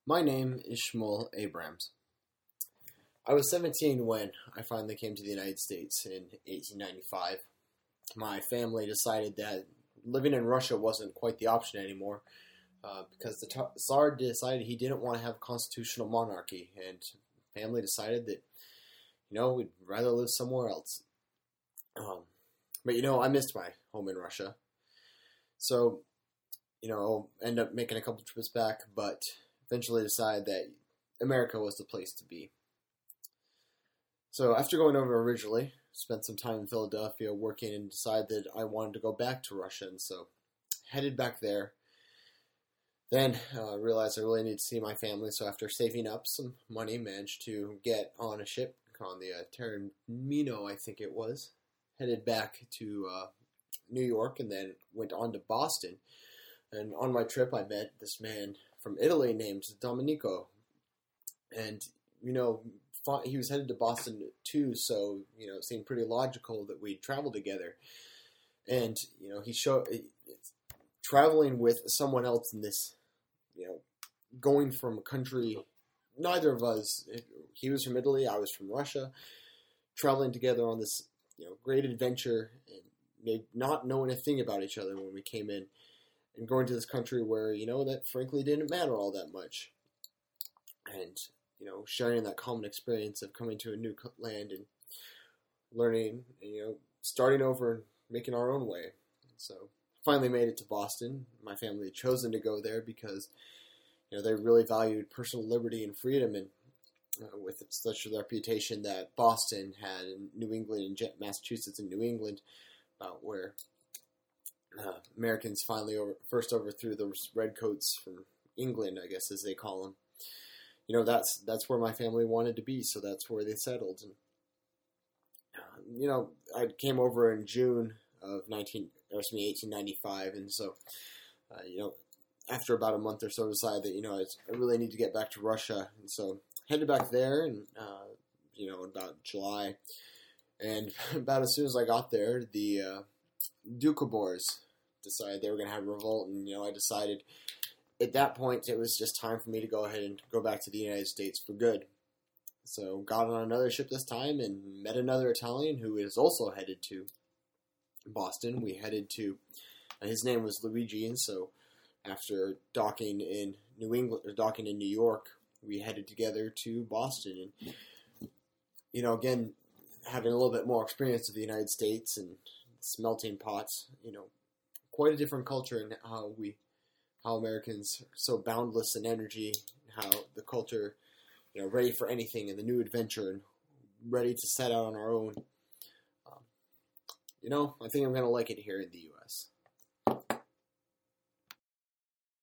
My name is Shmuel Abrams. I was 17 when I finally came to the United States in 1895. My family decided that living in Russia wasn't quite the option anymore because the Tsar decided he didn't want to have constitutional monarchy, and family decided that, we'd rather live somewhere else. But I missed my home in Russia. So, I'll end up making a couple trips back, but eventually decided that America was the place to be. So after going over originally, spent some time in Philadelphia working and decided that I wanted to go back to Russia, and so headed back there. Then realized I really need to see my family, so after saving up some money, managed to get on a ship on the Taormino, I think it was, headed back to New York, and then went on to Boston. And on my trip, I met this man from Italy named Domenico, and he was headed to Boston too, so it seemed pretty logical that we'd travel together. And he showed traveling with someone else in this, going from a country, neither of us. He was from Italy, I was from Russia, traveling together on this great adventure, and not knowing a thing about each other when we came in, and going to this country where that frankly didn't matter all that much, and sharing that common experience of coming to a new land and learning, starting over and making our own way. So finally made it to Boston. My family had chosen to go there because they really valued personal liberty and freedom, and with such a reputation that Boston had in New England and Massachusetts and New England, where Americans finally first overthrew the redcoats from England, I guess as they call them. That's where my family wanted to be, so that's where they settled. And I came over in June of 1895, and so after about a month or so, decided that I really need to get back to Russia, and so headed back there, and about July, and about as soon as I got there, the Doukhobors decided they were going to have a revolt, and I decided at that point it was just time for me to go ahead and go back to the United States for good. So got on another ship this time and met another Italian who is also headed to Boston. We headed to, his name was Luigi, and so after docking in New York, we headed together to Boston, and again, having a little bit more experience of the United States and melting pots, quite a different culture in how Americans are so boundless in energy, how the culture, ready for anything and the new adventure and ready to set out on our own. I think I'm going to like it here in the U.S.